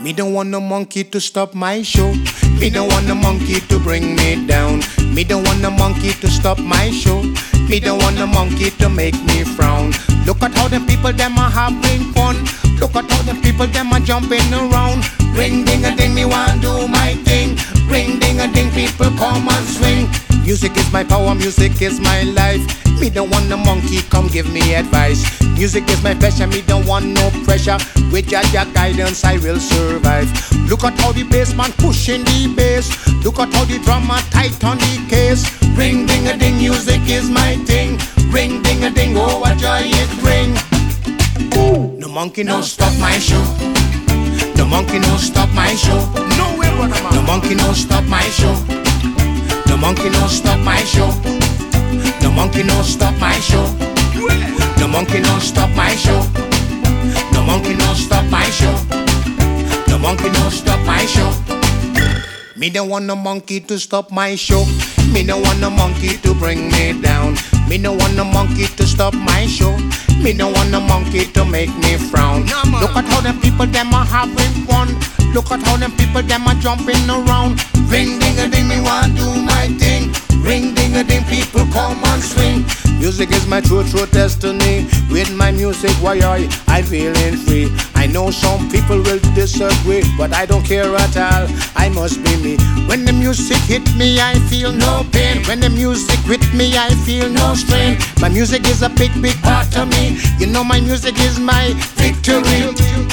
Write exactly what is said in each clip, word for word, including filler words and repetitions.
Me don't want no monkey to stop my show. Me don't want no monkey to bring me down. Me don't want no monkey to stop my show. Me don't want no monkey to make me frown. Look at how them people them are having fun. Look at how them people them are jumping around. Ring ding a ding, me want do my thing. Ring ding a ding, people come and swing. Music is my power, music is my life. Me don't want no monkey come give me advice. Music is my passion, me don't want no pressure. With Jah Jah guidance I will survive. Look at how the bass man pushing the bass. Look at how the drummer tight on the case. Ring ding a ding, music is my thing. Ring ding a ding, oh what joy it bring. No monkey no stop my show. No monkey no stop my show. No way, brother man. No monkey no stop my show. No monkey no stop my show. No monkey no stop my show. No monkey no stop my show. No monkey no stop my show. No monkey no stop my show. Me don't want no monkey to stop my show. Me don't want no monkey to bring me down. Me don't want no monkey to stop my show. Me don't want no monkey to make me frown. Look at how them people them are having fun. Look at how them people them are jumping around. Ring ding a ding, me want do my thing. Ring ding a ding, people come and swing. Music is my true, true destiny. With my music, why I, I feeling free. I know some people will disagree, but I don't care at all. I must be me. When the music hit me, I feel no pain. When the music with me, I feel no strain. My music is a big, big part of me. You know my music is my victory.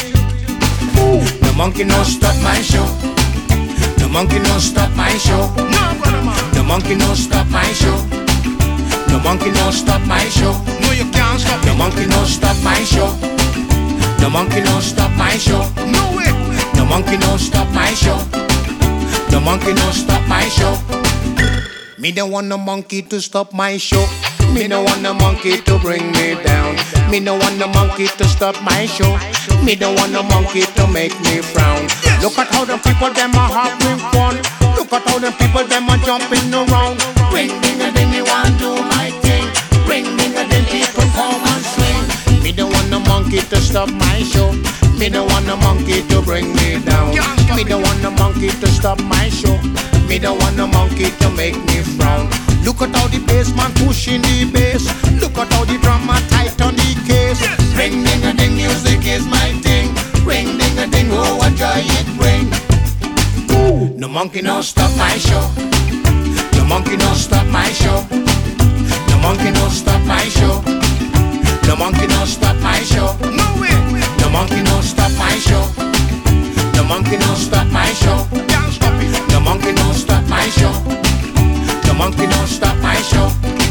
No monkey no stop my show. No monkey no stop my show. No monkey no stop my show. No monkey no stop my show. No you can't stop. No monkey no stop my show. No monkey no stop my show. No way. No monkey no stop my show. No monkey no stop my show. Me don't want no monkey to stop my show. Me don't want no monkey to bring me down. Me don't want no monkey to stop my show. Me don't want no monkey to make me frown. Look at how the people them are having fun. Look at how the people them are jumping around. Ring ding a ding, me want do my thing. Ring ding a ding, people come and swing. Me don't want no monkey to stop my show. Me don't want no monkey to bring me down. Me don't want no monkey to stop my show. Me don't want no monkey to make me frown. Look at how the bass man pushing the bass. Look at how the drummer tight on the case. Ring ding a ding, music is my thing. Ring ding a ding, oh what joy it bring. No monkey no stop my show. No monkey no stop my show. No monkey no stop my show. No monkey no stop my show. No way. No monkey no stop my show. No monkey no stop my show. Can't stop it. No monkey no stop my show. No monkey no stop my show.